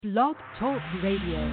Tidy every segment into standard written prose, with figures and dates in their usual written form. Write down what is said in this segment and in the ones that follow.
Blog Talk Radio.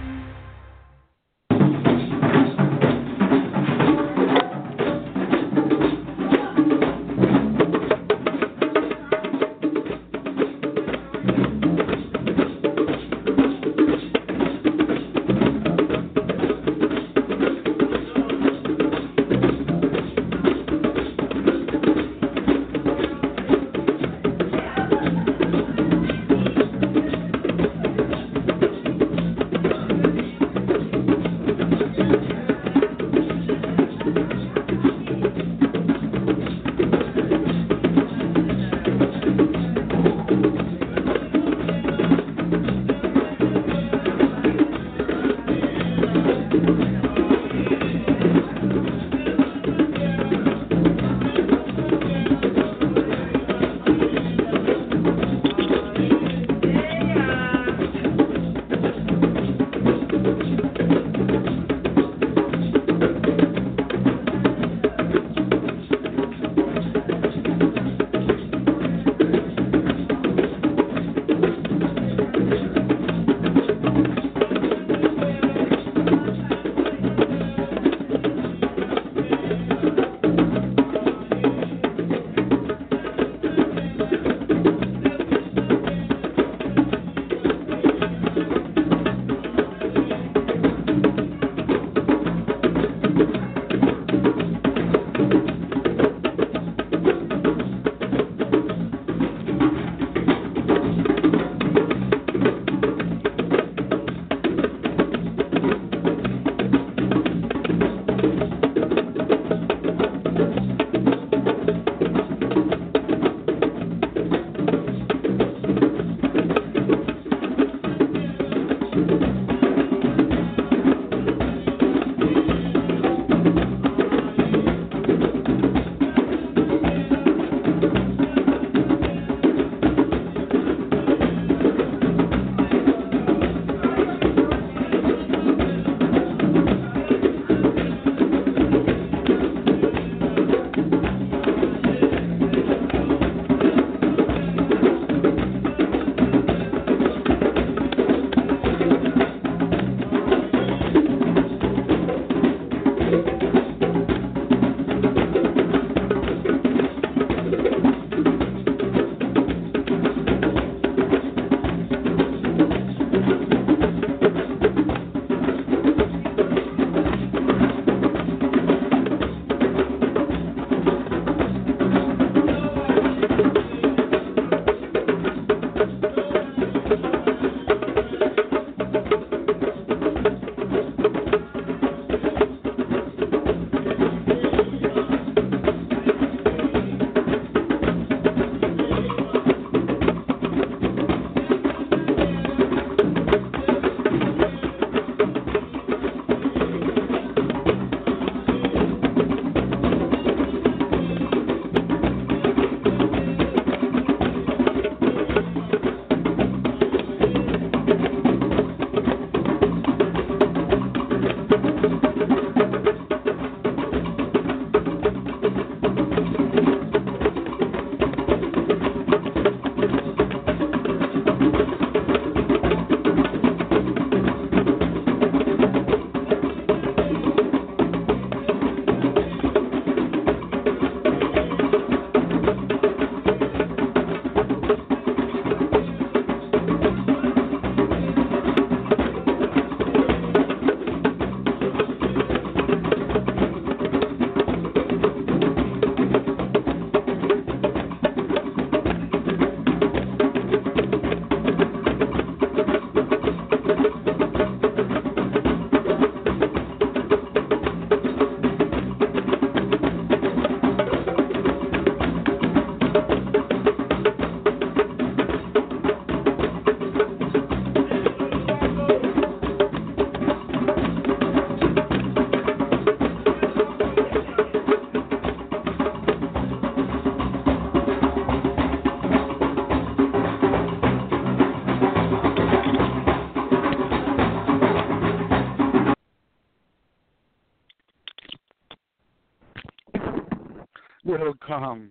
Welcome.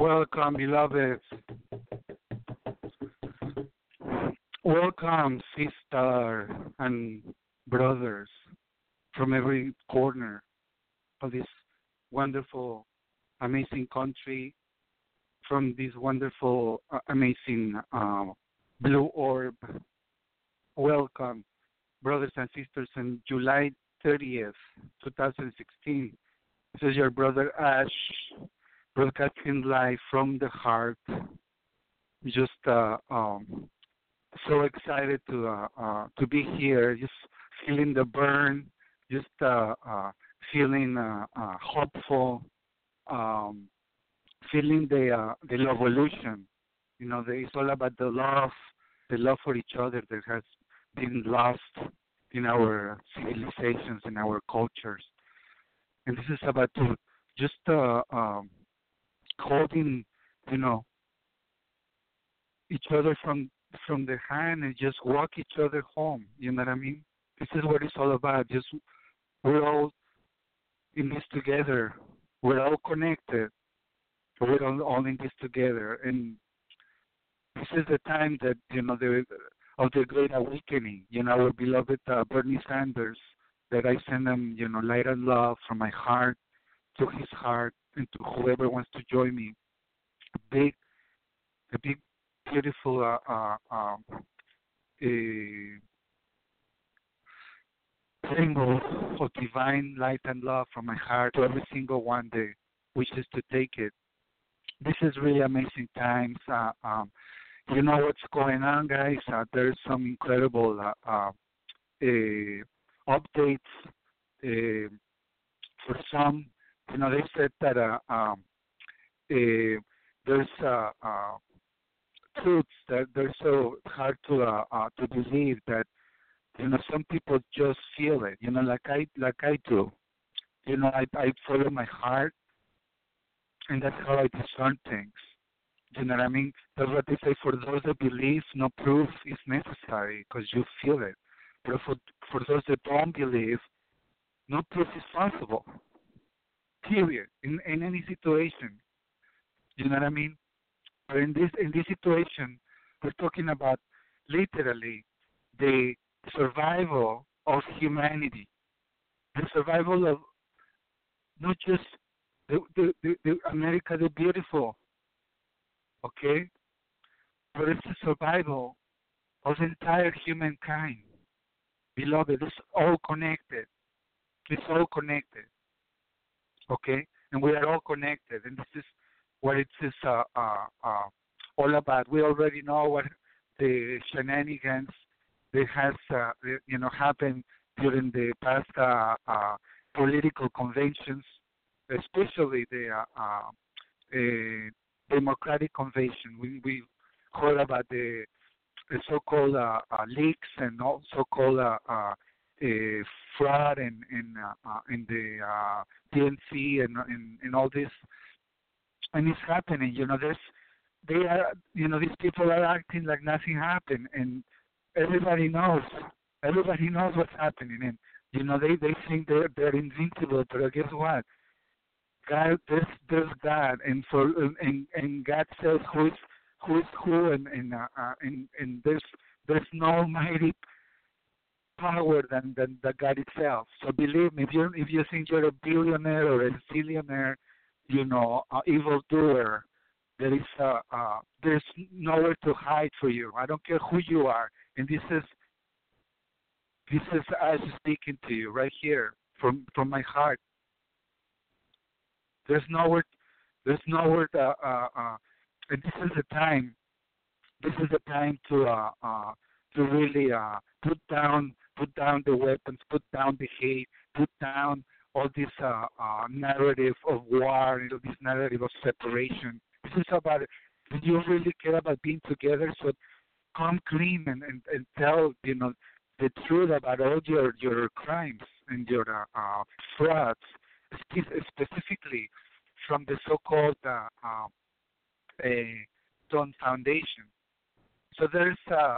Welcome, beloved. Welcome, sister and brothers from every corner of this wonderful, amazing country, from this wonderful, amazing blue orb. Welcome, brothers and sisters, on July 30th, 2016. This is your brother Ash, broadcasting live from the heart. Just so excited to be here. Just feeling the burn. Just feeling hopeful. Um, Feeling the evolution. It's all about the love for each other that has been lost in our civilizations, in our cultures, and this is about to just holding, you know, each other from the hand and just walk each other home. You know what I mean? This is what it's all about. Just we're all in this together. We're all connected. We're all in this together, and this is the time that of the great awakening. Our beloved Bernie Sanders. That I send him, light and love from my heart to his heart, and to whoever wants to join me. Big, a big, beautiful symbol of divine light and love from my heart to every single one that wishes to take it. This is really amazing times. You know what's going on, guys? There's some incredible updates. For some, they said that there's truths that they're so hard to believe that some people just feel it. Like I do. I follow my heart, and that's how I discern things. You know what I mean? That's what they say. For those that believe, no proof is necessary because you feel it. But for those that don't believe, no proof is possible. Period. In any situation. You know what I mean? But in this situation, we're talking about literally the survival of humanity, the survival of not just the America the beautiful, okay, but it's the survival of the entire humankind. Beloved, it's all connected. It's all connected, okay, and we are all connected, and this is what it is all about. We already know what the shenanigans that has happened during the past political conventions, especially the Democratic Convention. We heard about the so-called leaks and also so-called fraud in the DNC and all this, and it's happening. These people are acting like nothing happened, and everybody knows what's happening, and they think they're invincible, but guess what? God, there's God, and God says who is who, and there's no almighty power than the God itself. So believe me, if you think you're a billionaire or a zillionaire, evildoer, there's nowhere to hide for you. I don't care who you are, and this is us speaking to you right here from my heart. There's nowhere and this is the time. This is the time to really put down the weapons, put down the hate, put down all this narrative of war and all this narrative of separation. This is about it. Do you really care about being together? So come clean and tell the truth about all your crimes and your frauds, specifically from the so-called Stone Foundation. So there's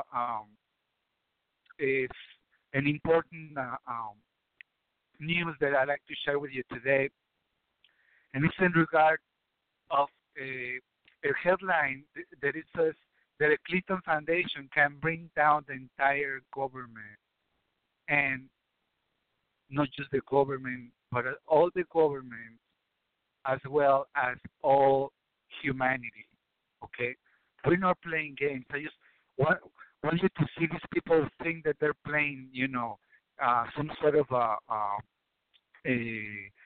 an important news that I'd like to share with you today, and it's in regard of a headline that it says that a Clinton Foundation can bring down the entire government, and not just the government, but all the governments as well as all humanity. Okay, we're not playing games. I just want you to see these people think that they're playing, some sort of a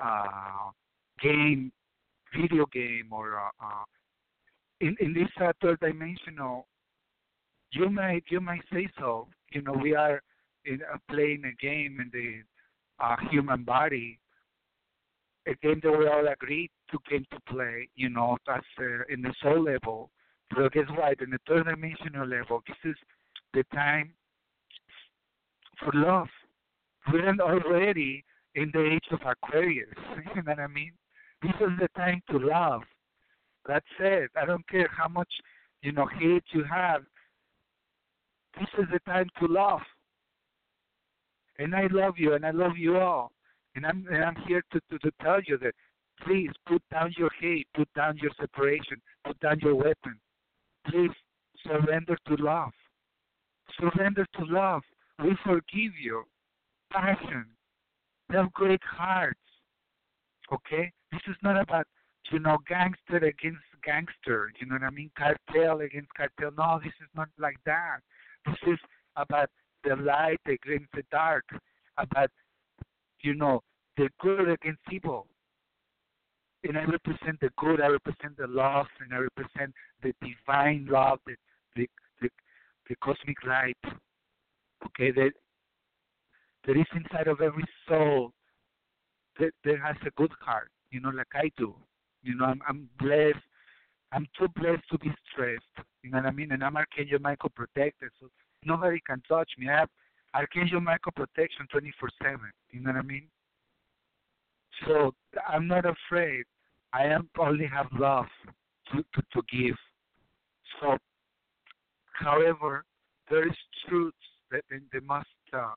game, video game, or in this third dimensional. You might say so. We are playing a game in the human body, a game that we all agreed to game to play. That's in the soul level. But guess what? In the third dimensional level, this is the time for love. We're already in the age of Aquarius. You know what I mean? This is the time to love. That's it. I don't care how much, hate you have. This is the time to love. And I love you, and I love you all. And I'm here to tell you that please put down your hate, put down your separation, put down your weapon. Please surrender to love. Surrender to love. We forgive you. Passion. They have great hearts. Okay? This is not about, gangster against gangster. You know what I mean? Cartel against cartel. No, this is not like that. This is about the light against the dark. About, the good against evil. And I represent the good, I represent the love, and I represent the divine love, the cosmic light, okay, that is inside of every soul that has a good heart, like I do. I'm blessed. I'm too blessed to be stressed. You know what I mean? And I'm Archangel Michael protected, so nobody can touch me. I have Archangel Michael protection 24/7. You know what I mean? So I'm not afraid. I only have love to give. So, however, there is truths that they must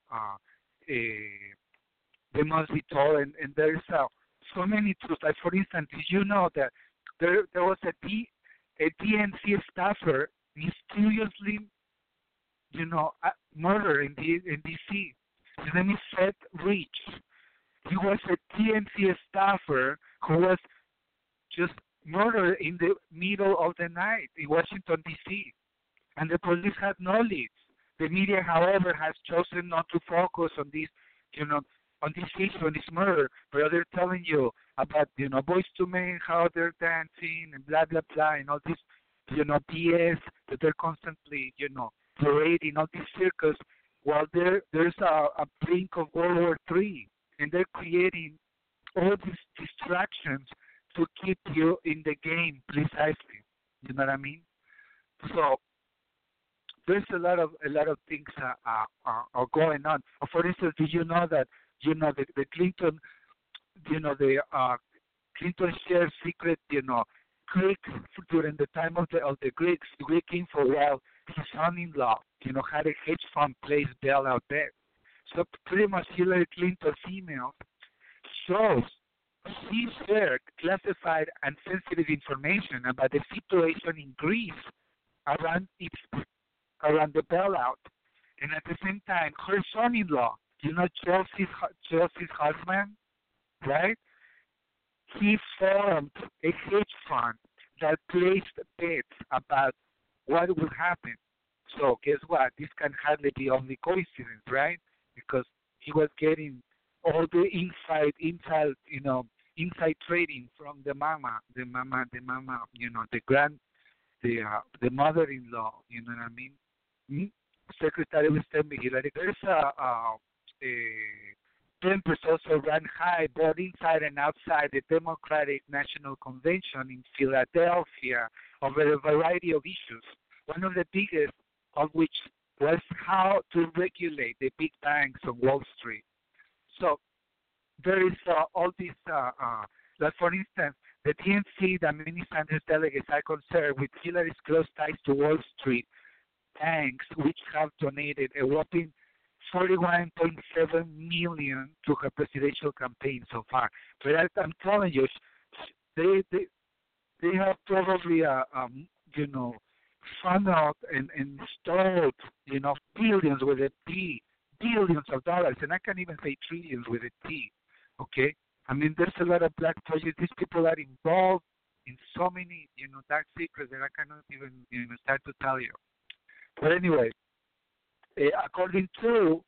they must be told, and there is so many truths. Like, for instance, did you know that there was a DNC staffer mysteriously, murdered in D.C. His name is Seth Rich. He was a DNC staffer who was just murdered in the middle of the night in Washington, D.C. And the police had no leads. The media, however, has chosen not to focus on this, on this issue, on this murder, but they're telling you about, Boyz II Men, how they're dancing and blah, blah, blah, and all this, BS that they're constantly, parading, all this circus, while there's a brink of World War III, and they're creating all these distractions to keep you in the game precisely. You know what I mean? So there's a lot of things are going on. For instance, did you know that the Clinton, the Clinton shared secret, Greek during the time of the Greeks, Greek info, while his son-in-law, had a hedge fund place bailout debt. So pretty much Hillary Clinton's email shows she shared classified and sensitive information about the situation in Greece around the bailout, and at the same time, her son-in-law, Chelsea's husband, right? He formed a hedge fund that placed bets about what would happen. So guess what? This can hardly be only coincidence, right? Because he was getting all the inside trading from the mother-in-law. You know what I mean? Secretary of State Hillary. There's Tempers also ran high both inside and outside the Democratic National Convention in Philadelphia over a variety of issues. One of the biggest of which was how to regulate the big banks on Wall Street. So there is all these, like for instance, the DNC, the many Sanders delegates are concerned with Hillary's close ties to Wall Street banks, which have donated a whopping $41.7 million to her presidential campaign so far. But I'm telling you, they have probably you know, funneled and stole, you know, billions with a B, billions of dollars, and I can't even say trillions with a T. Okay, I mean, there's a lot of black projects. These people are involved in so many, you know, dark secrets that I cannot even, you know, start to tell you. But anyway, according to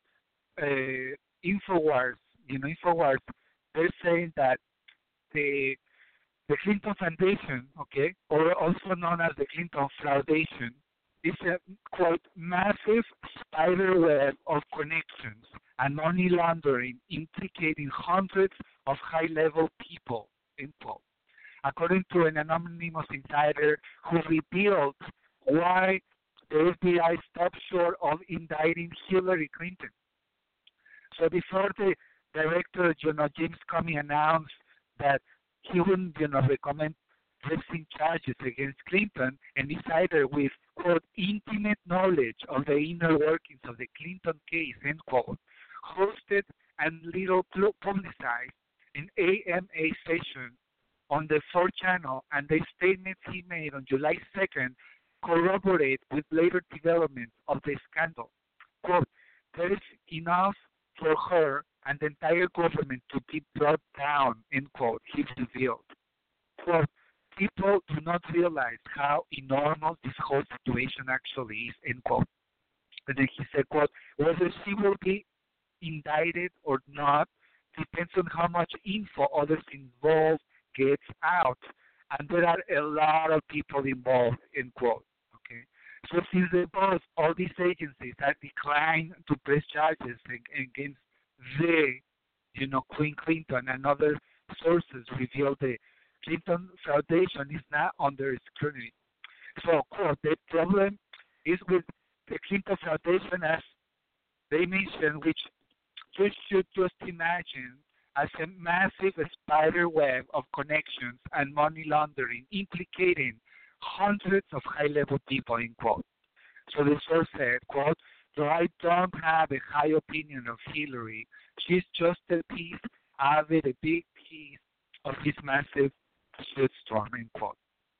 Infowars, you know, Infowars, they're saying that the the Clinton Foundation, okay, or also known as the Clinton Foundation, is a quote massive spider web of connections and money laundering implicating hundreds of high-level people. End quote. According to an anonymous insider who revealed why the FBI stopped short of indicting Hillary Clinton. So before the director, you know, James Comey announced that he wouldn't, you know, recommend pressing charges against Clinton, an insider with, quote, intimate knowledge of the inner workings of the Clinton case, end quote, hosted and little publicized an AMA session on the 4th channel, and the statements he made on July 2nd corroborate with later developments of the scandal. Quote, there is enough for her and the entire government to be brought down, end quote, he revealed. Quote, people do not realize how enormous this whole situation actually is, end quote. And then he said, quote, whether she will be indicted or not depends on how much info others involved gets out. And there are a lot of people involved, end quote. Okay. So since the boss, all these agencies have declined to press charges against the, you know, Queen Clinton and other sources reveal the Clinton Foundation is now under scrutiny. So, quote, the problem is with the Clinton Foundation, as they mentioned, which you should just imagine as a massive spider web of connections and money laundering implicating hundreds of high-level people, end quote. So the source said, quote, though I don't have a high opinion of Hillary, she's just a piece of it, a big piece of this massive shitstorm, end quote.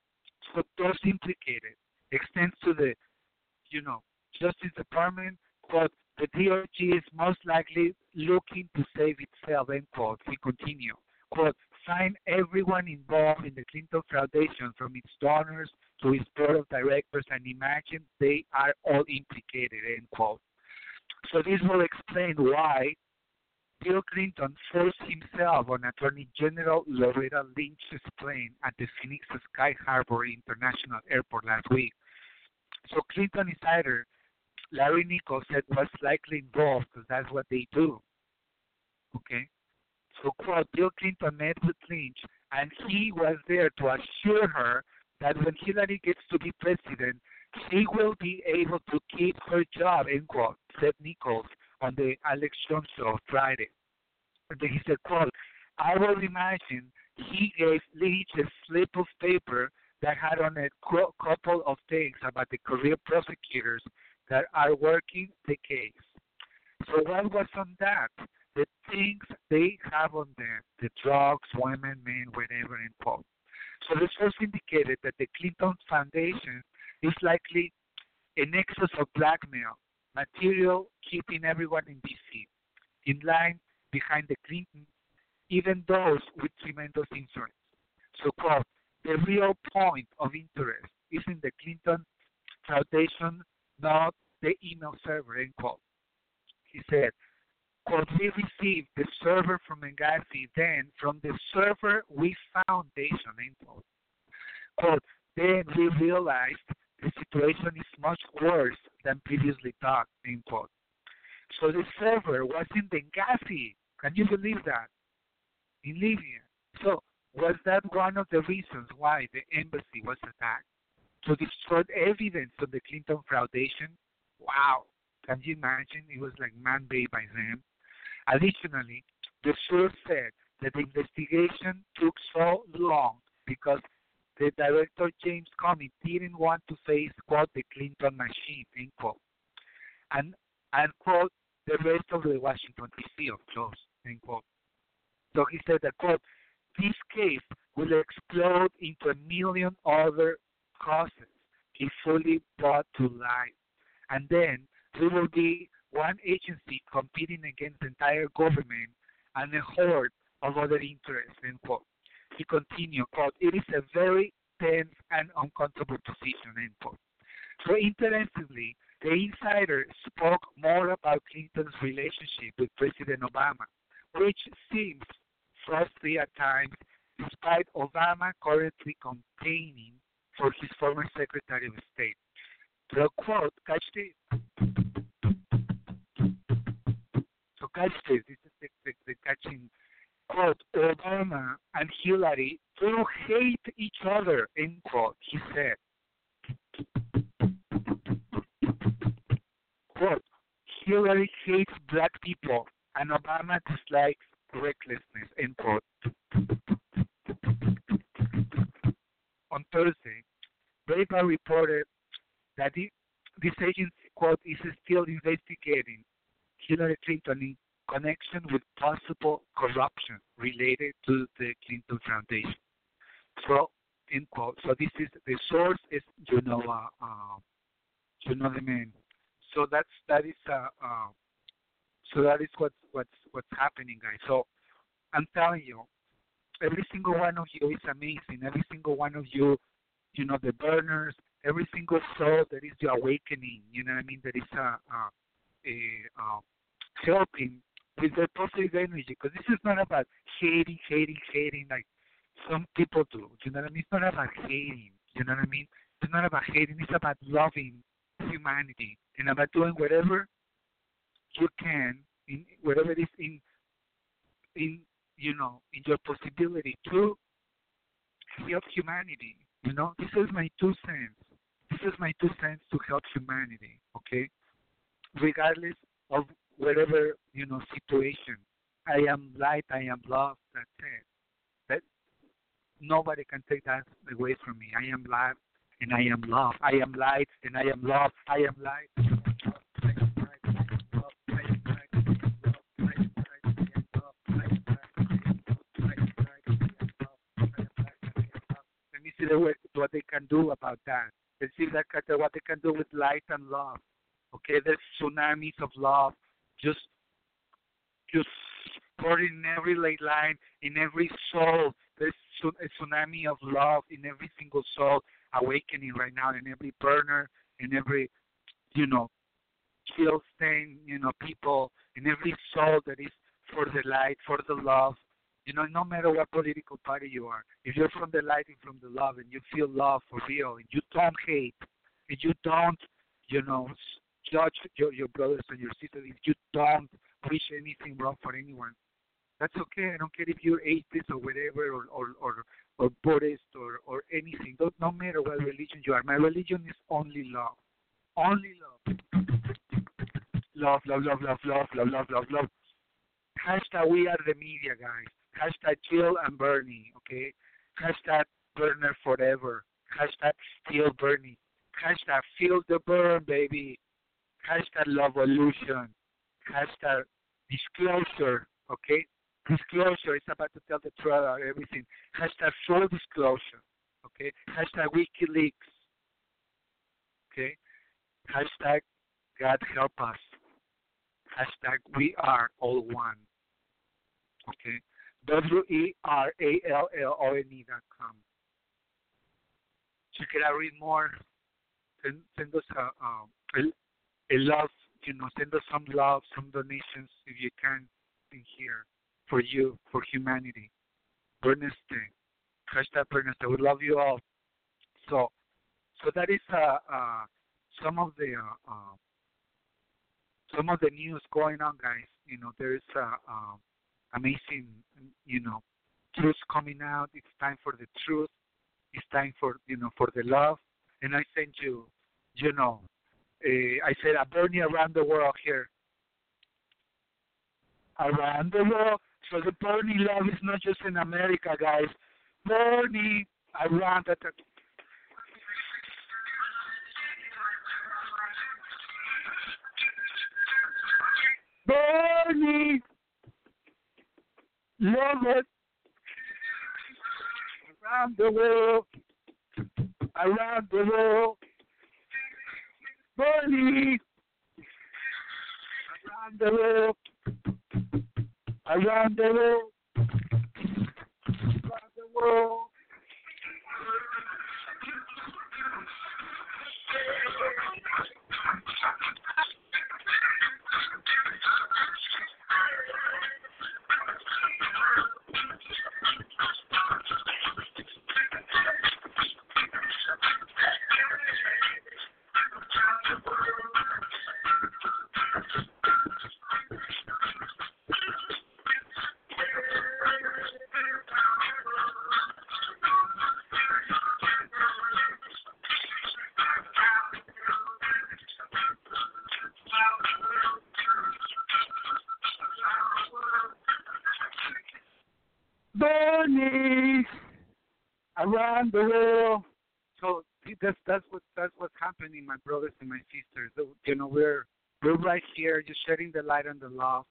So those implicated extends to the, you know, Justice Department, quote, the DOJ is most likely looking to save itself, end quote. We continue. Quote, find everyone involved in the Clinton Foundation, from its donors to its board of directors, and imagine they are all implicated, end quote. So this will explain why Bill Clinton forced himself on Attorney General Loretta Lynch's plane at the Phoenix Sky Harbor International Airport last week. So Clinton insider Larry Nichols said was likely involved because that's what they do. Okay? So, quote, Bill Clinton met with Lynch, and he was there to assure her that when Hillary gets to be president, she will be able to keep her job, end quote, said Nichols on the Alex Jones show Friday. And then he said, quote, I will imagine he gave Lynch a slip of paper that had on it a couple of things about the career prosecutors that are working the case. So what was on that? The things they have on them, the drugs, women, men, whatever, end quote. So the source indicated that the Clinton Foundation is likely a nexus of blackmail, material keeping everyone in D.C. in line behind the Clintons, even those with tremendous influence. So, quote, the real point of interest is in the Clinton Foundation, not the email server, end quote. He said, quote, we received the server from Benghazi, then from the server we foundation, end quote. Quote, then we realized the situation is much worse than previously thought, end quote. So the server was in Benghazi. Can you believe that? In Libya. So was that one of the reasons why the embassy was attacked? To destroy evidence of the Clinton Foundation? Wow. Can you imagine? It was like man-made by them. Additionally, the source said that the investigation took so long because the director, James Comey, didn't want to face, quote, the Clinton machine, end quote. And quote, the rest of the Washington, D.C., of course, end quote. So he said that, quote, this case will explode into a million other causes if fully brought to life. And then there will be one agency competing against the entire government and a horde of other interests, end quote. He continued, quote, it is a very tense and uncomfortable position, end quote. So interestingly, the insider spoke more about Clinton's relationship with President Obama, which seems frosty at times, despite Obama currently campaigning for his former Secretary of State. The quote, catch this. So catch this. This is the catching quote. Obama and Hillary do hate each other, end quote, he said. Quote, Hillary hates black people and Obama dislikes recklessness, end quote. On Thursday, Breitbart reported that this agency, quote, is still investigating Hillary Clinton in connection with possible corruption related to the Clinton Foundation. So, end quote. So this is the source is the man. So that is what's happening, guys. So I'm telling you, every single one of you is amazing. Every single one of you, the burners, every single soul that is the awakening. You know what I mean? That is helping with the positive energy. Because this is not about hating like some people do. You know what I mean? It's not about hating. You know what I mean? It's not about hating. It's about loving humanity and about doing whatever you can, in whatever it is in your possibility to help humanity. This is my 2 cents. This is my 2 cents to help humanity. Okay, regardless of whatever situation. I am light. I am love. That's it. That nobody can take that away from me. I am light and I am love. I am light and I am love. I am light. Let me see what they can do about that. Let's see what they can do with light and love. Okay, there's tsunamis of love, just pouring in every ley line, in every soul. There's a tsunami of love in every single soul awakening right now, in every burner, in every, chill stain, people, in every soul that is for the light, for the love. No matter what political party you are, if you're from the light and from the love, and you feel love for real, and you don't hate, and you don't, judge your brothers and your sisters, if you don't wish anything wrong for anyone, that's okay. I don't care if you're atheist or whatever, or Buddhist or anything. No matter what religion you are. My religion is only love. Only love. Love, love, love, love, love, love, love, love, love. Hashtag we are the media, guys. Hashtag Jill and Bernie, okay? Hashtag burner forever. Hashtag still Bernie. Hashtag feel the burn, baby. Hashtag Lovolution. Hashtag disclosure, okay? Disclosure is about to tell the truth about everything. Hashtag full disclosure, okay? Hashtag WikiLeaks, okay? Hashtag God help us. Hashtag we are all one, okay? WERALLONE.com. Check it out, read more. Send us a love, send us some love, some donations if you can in here for you, for humanity. Berneste. Hashtag Berneste. We love you all. So that is some of the news going on, guys. There's amazing, truth coming out. It's time for the truth. It's time for the love. And I sent you, I said, a Bernie around the world here. Around the world. So the Bernie love is not just in America, guys. Bernie around the Bernie, love it. the world, around the world, Bernie, around the world, around the world, around the world. Bernie, around the world. So see, that's what's happening, my brothers and my sisters. So, we're right here, just shedding the light on the love.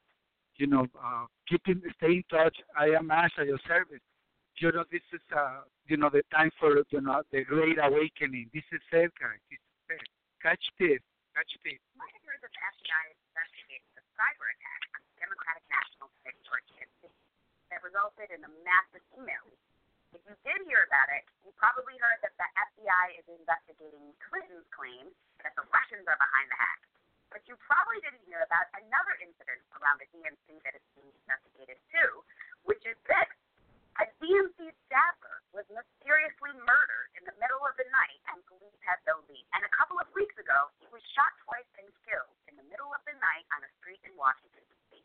Stay in touch. I am Ash at your service. This is the time for the great awakening. This is it, guys. This is it. Catch this. Catch this. Monitors of the FBI investigated a cyber attack on the Democratic National Committee that resulted in a massive email leak. If you did hear about it, you probably heard that the FBI is investigating Clinton's claim that the Russians are behind the hack. But you probably didn't hear about another incident around the DNC that is being investigated too, which is this. A DNC staffer was mysteriously murdered in the middle of the night, and police had no lead. And a couple of weeks ago, he was shot twice and killed in the middle of the night on a street in Washington, D.C.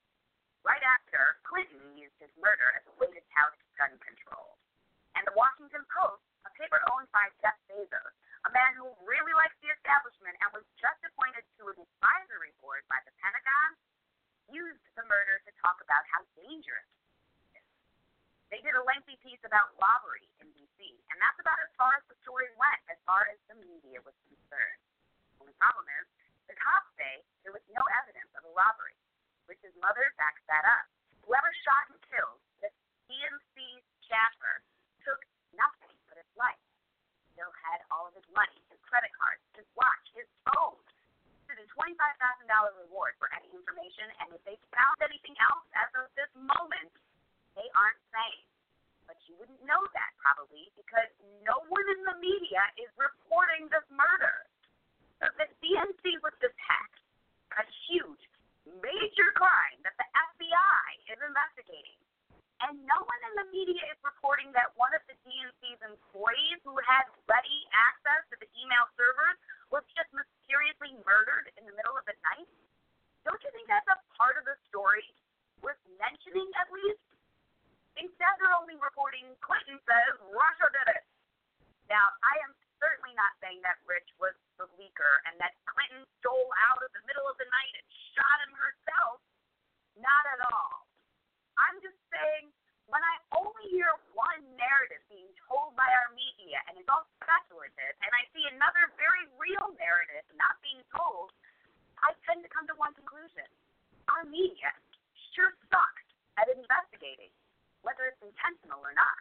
Right after, Clinton used his murder as a way to tout gun control. And the Washington Post, a paper owned by Jeff Bezos, a man who really likes the establishment and was just appointed to an advisory board by the Pentagon, used the murder to talk about how dangerous it is. They did a lengthy piece about robbery in D.C., and that's about as far as the story went, as far as the media was concerned. The only problem is, the cops say there was no evidence of a robbery. Rich's mother backs that up. Whoever shot and killed the DNC staffer took nothing but his life. Still had all of his money, his credit cards, his watch, his phone. This is a $25,000 reward for any information, and if they found anything else as of this moment, they aren't saying. But you wouldn't know that probably because no one in the media is reporting this murder. So the DNC was just hacked. A huge major crime that the FBI is investigating. And no one in the media is reporting that one of the DNC's employees who had ready access to the email servers was just mysteriously murdered in the middle of the night. Don't you think that's a part of the story worth mentioning at least? Instead, they're only reporting Clinton says Russia did it. Now, I am certainly not saying that Rich was the leaker and that Clinton stole out of the middle of the night and shot him herself. Not at all. I'm just saying when I only hear one narrative being told by our media and it's all speculative, and I see another very real narrative not being told, I tend to come to one conclusion. Our media sure sucks at investigating, whether it's intentional or not.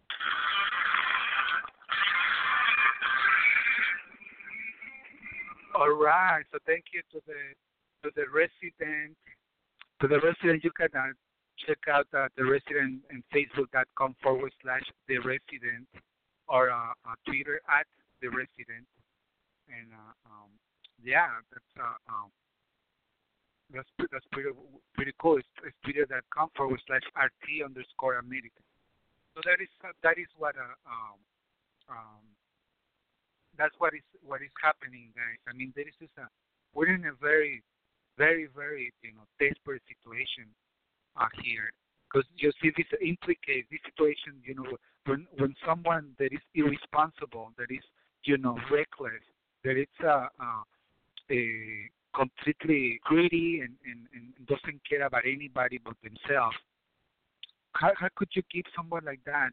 All right. So thank you to the resident. To the resident, you can check out the resident in Facebook.com/the resident or Twitter @the resident. And that's pretty cool. It's Twitter.com/RT_America. So that is what that's what is happening, guys. I mean, there is we're in a very, very, very desperate situation here, because you see this implicates this situation. When someone that is irresponsible, that is reckless, that it's completely greedy and doesn't care about anybody but themselves. How could you give someone like that,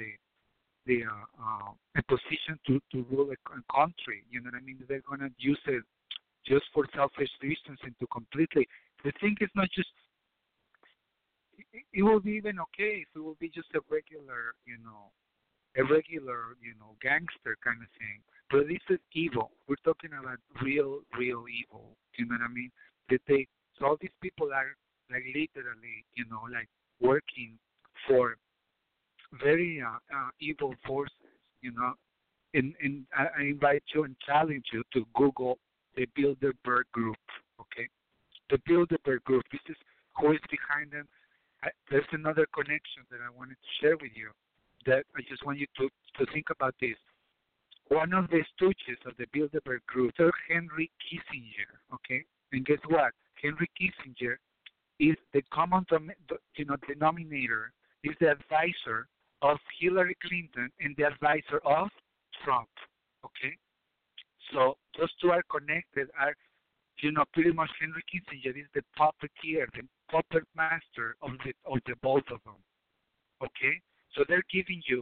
a position to rule a country? You know what I mean? They're gonna use it just for selfish reasons and to completely. The thing is not just. It will be even okay if it will be just a regular, a regular, gangster kind of thing. But this is evil. We're talking about real evil. You know what I mean? That so all these people are like literally, like working for very evil forces. You know, and I invite you and challenge you to Google the Bilderberg Group. Okay, the Bilderberg Group. This is who is behind them. There's another connection that I wanted to share with you. That I just want you to think about this. One of the stooges of the Bilderberg Group, Sir Henry Kissinger. Okay, and guess what? Henry Kissinger is the common denominator. Is the advisor of Hillary Clinton and the advisor of Trump. Okay, so those two are connected. Are pretty much Henry Kissinger is the puppeteer, the puppet master of the both of them. Okay, so they're giving you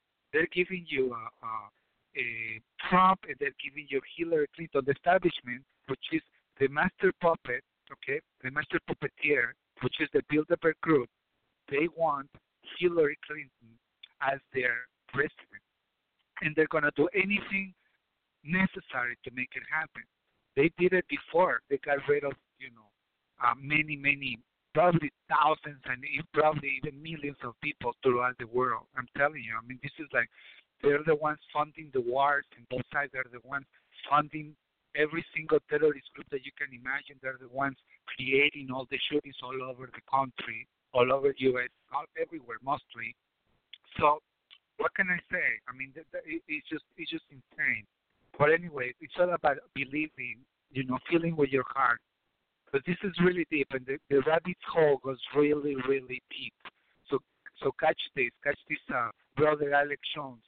Trump, and they're giving you Hillary Clinton, the establishment, which is the master puppet. Okay, the master puppeteer, which is the Bilderberg Group. They want Hillary Clinton as their president, and they're gonna do anything necessary to make it happen. They did it before. They got rid of, many, probably thousands and probably even millions of people throughout the world. I'm telling you. I mean, this is like they're the ones funding the wars, and both sides are the ones funding every single terrorist group that you can imagine. They're the ones creating all the shootings all over the country, all over U.S., everywhere mostly. So, what can I say? I mean, it's just insane. But anyway, it's all about believing, feeling with your heart. But this is really deep, and the rabbit hole goes really, really deep. So catch this, brother Alex Jones.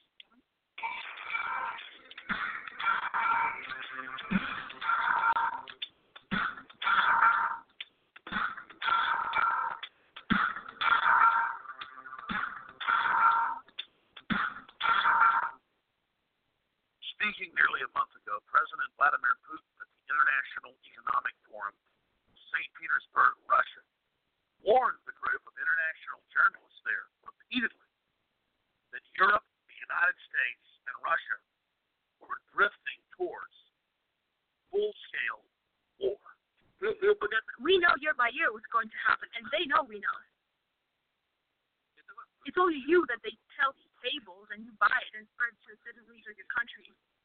Speaking nearly a month ago, President Vladimir Putin at the International Economic Forum, St. Petersburg, Russia, warned the group of international journalists there repeatedly that Europe, the United States, and Russia were drifting towards full-scale war. We know year by year what's going to happen, and they know we know. It's only you that they tell these fables, and you buy it and spread it to the citizens of your country.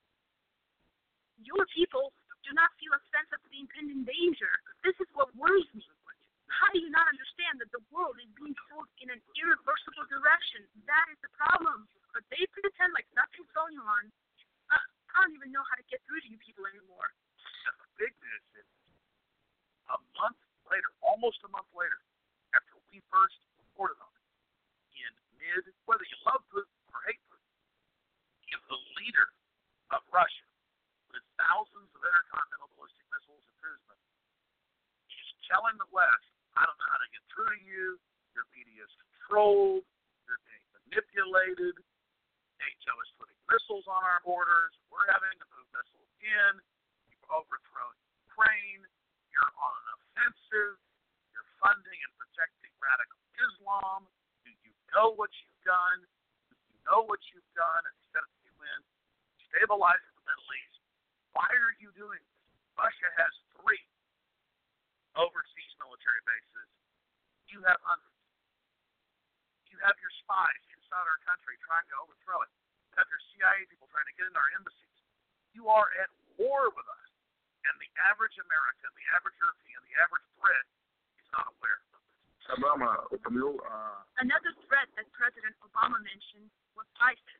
Your people do not feel a sense of the impending danger. This is what worries me. How do you not understand that the world is being pulled in an irreversible direction? That is the problem. But they pretend like nothing's going on. I don't even know how to get through to you people anymore. And the big news is, a month later, almost a month later, after we first reported on it, whether you love Putin or hate Putin, if the leader of Russia, with thousands of intercontinental ballistic missiles and cruise missiles, is telling the West, I don't know how to get through to you, your media is controlled, you're being manipulated, NATO is putting missiles on our borders, we're having to move missiles in, you've overthrown Ukraine, you're on an offensive, you're funding and protecting radical Islam, do you know what you've done? Do you know what you've done instead of you in stabilizing the Middle East? Why are you doing this? Russia has 3 overseas military bases. You have hundreds. You have your spies inside our country trying to overthrow it. You have your CIA people trying to get into our embassies. You are at war with us. And the average American, the average European, the average Brit is not aware of this. Another threat that President Obama mentioned was ISIS.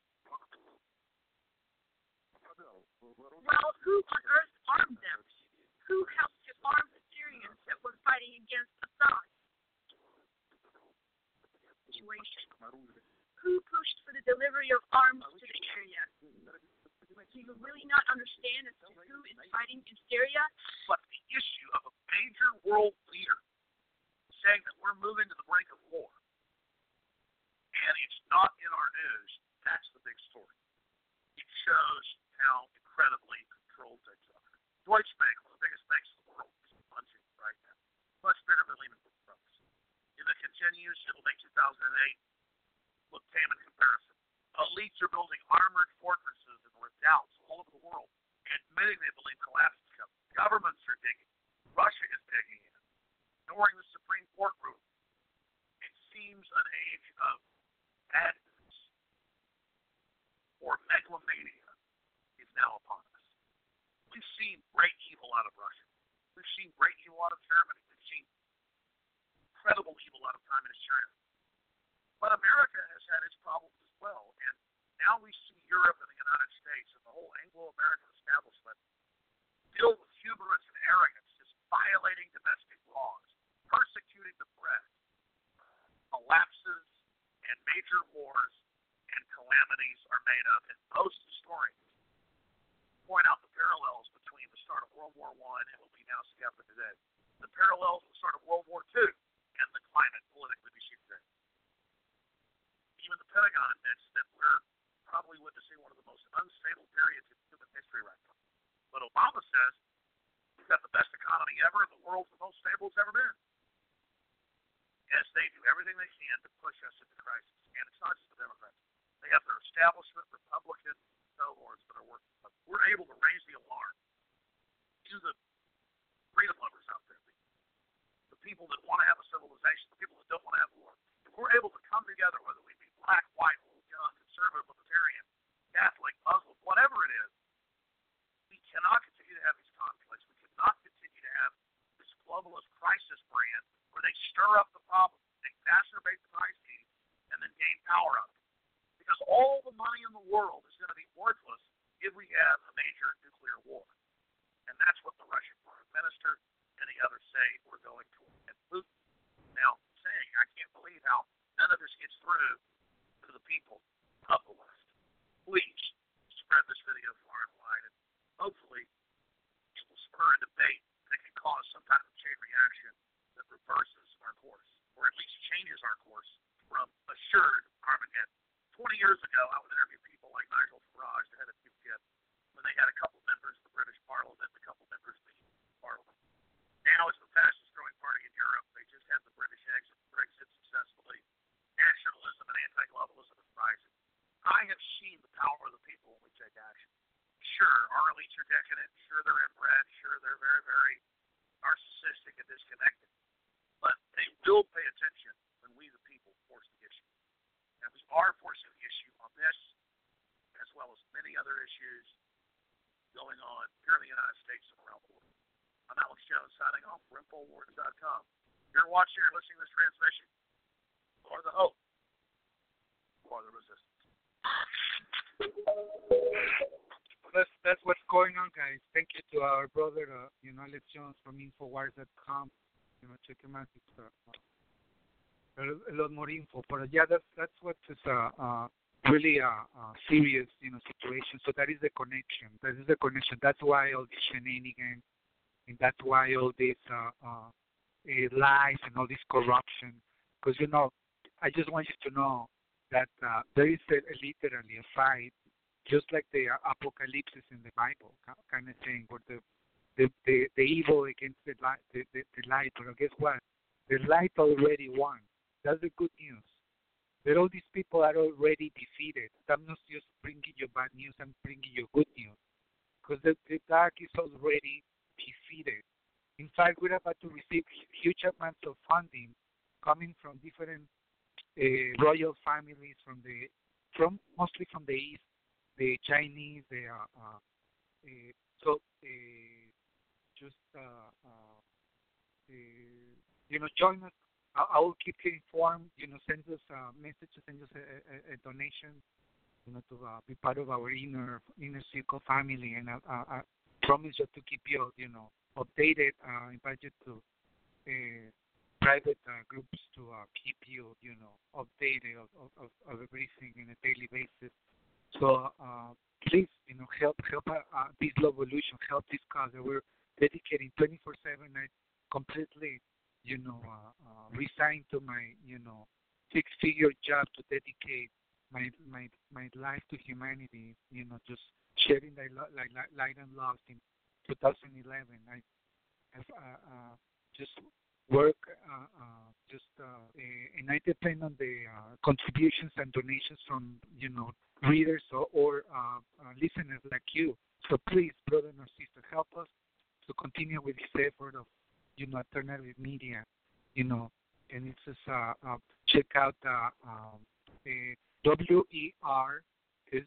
Well, who on earth armed them? Who helped to arm the Syrians that were fighting against Assad? Situation. Who pushed for the delivery of arms to the area? Do you really not understand as to who is fighting in Syria? But the issue of a major world leader saying that we're moving to the brink of war, and it's not in our news, that's the big story. It shows how incredibly controlled things are. Deutsche Bank, one of the biggest banks in the world, is punching right now. Much bigger than Lehman Brothers. If it continues, it'll make 2008 look tame in comparison. Elites are building armored fortresses and redoubts all over the world, admitting they believe collapse is coming. Governments are digging. Russia is digging in. Ignoring the Supreme Court ruling. It seems an age of madness or megalomania is now upon us. We've seen great evil out of Russia. We've seen great evil out of Germany. We've seen incredible evil out of Communist China. But America has had its problems as well. And now we see Europe and the United States and the whole Anglo-American establishment filled with hubris and arrogance, just violating domestic laws, persecuting the press, collapses and major wars and calamities are made up. And most historians point out the parallels between the start of World War I and what we now see happen today. The parallels with the start of World War II and the climate politically we see today. Even the Pentagon admits that we're probably witnessing one of the most unstable periods in human history right now. But Obama says we've got the best economy ever and the world's the most stable it's ever been. Yes, they do everything they can to push us into crisis. And it's not just the Democrats. They have their establishment, Republican cohorts that are working. But we're able to raise the alarm to the freedom lovers out there, the people that want to have a civilization, the people that don't want to have war. If we're able to come together, whether we be black, white, young, conservative, libertarian, Catholic, Muslim, whatever it is, we cannot continue to have these conflicts. We cannot continue to have this globalist crisis brand where they stir up the problem, exacerbate the crises, and then gain power up. Because all the money in the world is going to be worthless if we have a major nuclear war. And that's what the Russian foreign minister and the others say we're going to. And Putin now saying, I can't believe how none of this gets through to the people of the West. Please spread this video far and wide, and hopefully it will spur a debate that can cause some kind of chain reaction that reverses our course, or at least changes our course from assured Armageddon. 20 years ago, I would interview people like Nigel Farage, the head of UKIP, when they had a couple members of the British Parliament, a couple members of the EU Parliament. Now it's the fastest growing party in Europe. They just had the British exit, Brexit successfully. Nationalism and anti-globalism is rising. I have seen the power of the people when we take action. Sure, our elites are decadent. Sure, they're inbred. Sure, they're very, very narcissistic and disconnected. But they will pay attention when we, the people, force the issue. And we are forcing the issue on this, as well as many other issues going on here in the United States and around the world. I'm Alex Jones signing off for Infowars.com. You're watching or listening to this transmission for the hope or the resistance. That's what's going on, guys. Thank you to our brother, Alex Jones from Infowars.com. Check him out. It's a lot more info. But yeah, that's what is really a serious, situation. So that is the connection. That's why all this shenanigans, and that's why all this lies and all this corruption. Because I just want you to know that there is literally a fight, just like the apocalypse in the Bible, kind of thing, where the evil against the light. But guess what? The light already won. That's the good news. That all these people are already defeated. I'm not just bringing you bad news, I'm bringing you good news. Because the dark is already defeated. In fact, we're about to receive huge amounts of funding coming from different royal families, mostly from the East, the Chinese, join us. I will keep you informed. Send us messages, send us a donation. To be part of our inner circle family, and I promise you to keep you, updated. Invite you to private groups to keep you, updated of everything on a daily basis. So please, help this revolution, help this cause that we're dedicating 24/7. I completely, resigned to my, six-figure job to dedicate my life to humanity. Just sharing the light and love. In 2011, I have just work, and I depend on the contributions and donations from readers or listeners like you. So please, brother and sister, help us to continue with this effort of, alternative media, and it's just check out WER is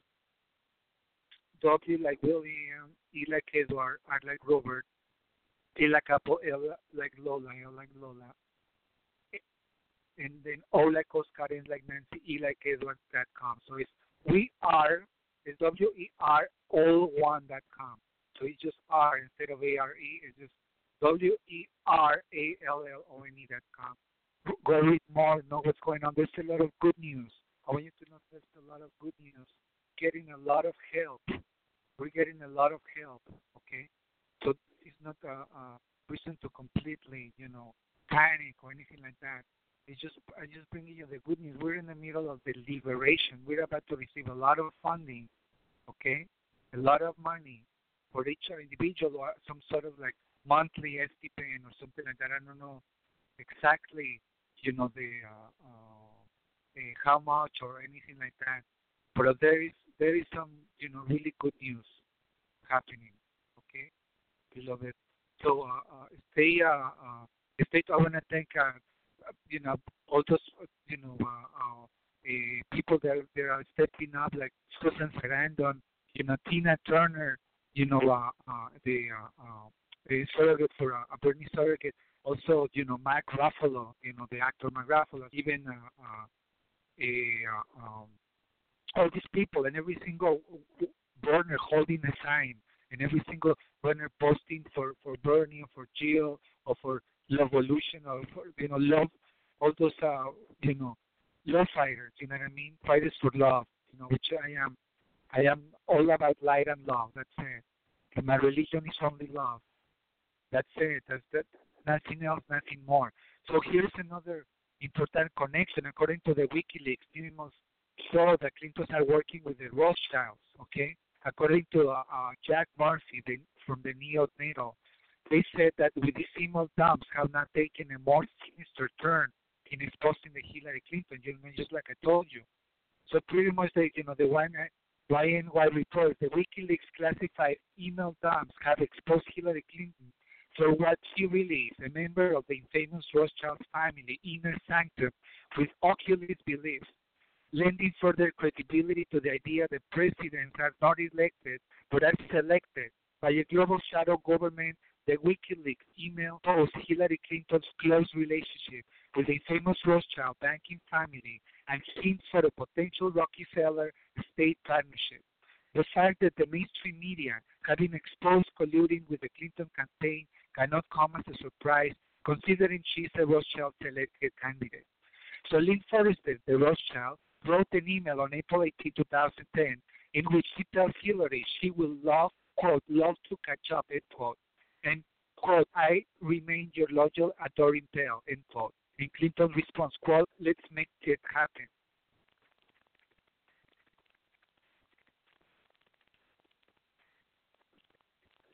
W like William, E like Edward, R like Robert, A like Apple, L like Lola, L like Lola, and then O like Oscar, N like Nancy, E like Edward.com. So it's it's WER all one.com. So it's just R instead of ARE. It's just WERALLONE.com. Go read more, know what's going on. There's a lot of good news. I want you to know there's a lot of good news. Getting a lot of help. We're getting a lot of help, okay? So it's not a reason to completely, panic or anything like that. I just bringing you the good news. We're in the middle of the liberation. We're about to receive a lot of funding, okay? A lot of money for each individual or some sort of like monthly stipend or something like that. I don't know exactly, the how much or anything like that. But there is some, really good news happening, okay, beloved. So stay. I want to thank all those people that are stepping up, like Susan Sarandon, Tina Turner, the surrogate for Bernie surrogate. Also, Mark Ruffalo, the actor Mark Ruffalo, even all these people, and every single burner holding a sign, and every single burner posting for Bernie or for Jill or for Lovolution or for love, all those love fighters. You know what I mean? Fighters for love. Which I am. I am all about light and love. That's it. And my religion is only love. That's it. That's that. Nothing else. Nothing more. So here's another important connection. According to the WikiLeaks, you must show that Clintons are working with the Rothschilds. Okay. According to Jack Murphy from the Neo-NATO, they said that with these email dumps have not taken a more sinister turn in exposing the Hillary Clinton. Just like I told you. So pretty much, the YNY report, the WikiLeaks classified email dumps have exposed Hillary Clinton for what she really is, a member of the infamous Rothschild family inner sanctum with Oculus beliefs, lending further credibility to the idea that presidents are not elected but are selected by a global shadow government. The WikiLeaks email posts Hillary Clinton's close relationship with the famous Rothschild banking family and hints for a potential Rockefeller state partnership. The fact that the mainstream media have been exposed colluding with the Clinton campaign cannot come as a surprise, considering she's a Rothschild-selected candidate. So Lynn Forrester, the Rothschild, wrote an email on April 18, 2010, in which she tells Hillary she will love, quote, love to catch up, end quote, and, quote, I remain your loyal, adoring pal, end quote. And Clinton responds, quote, let's make it happen.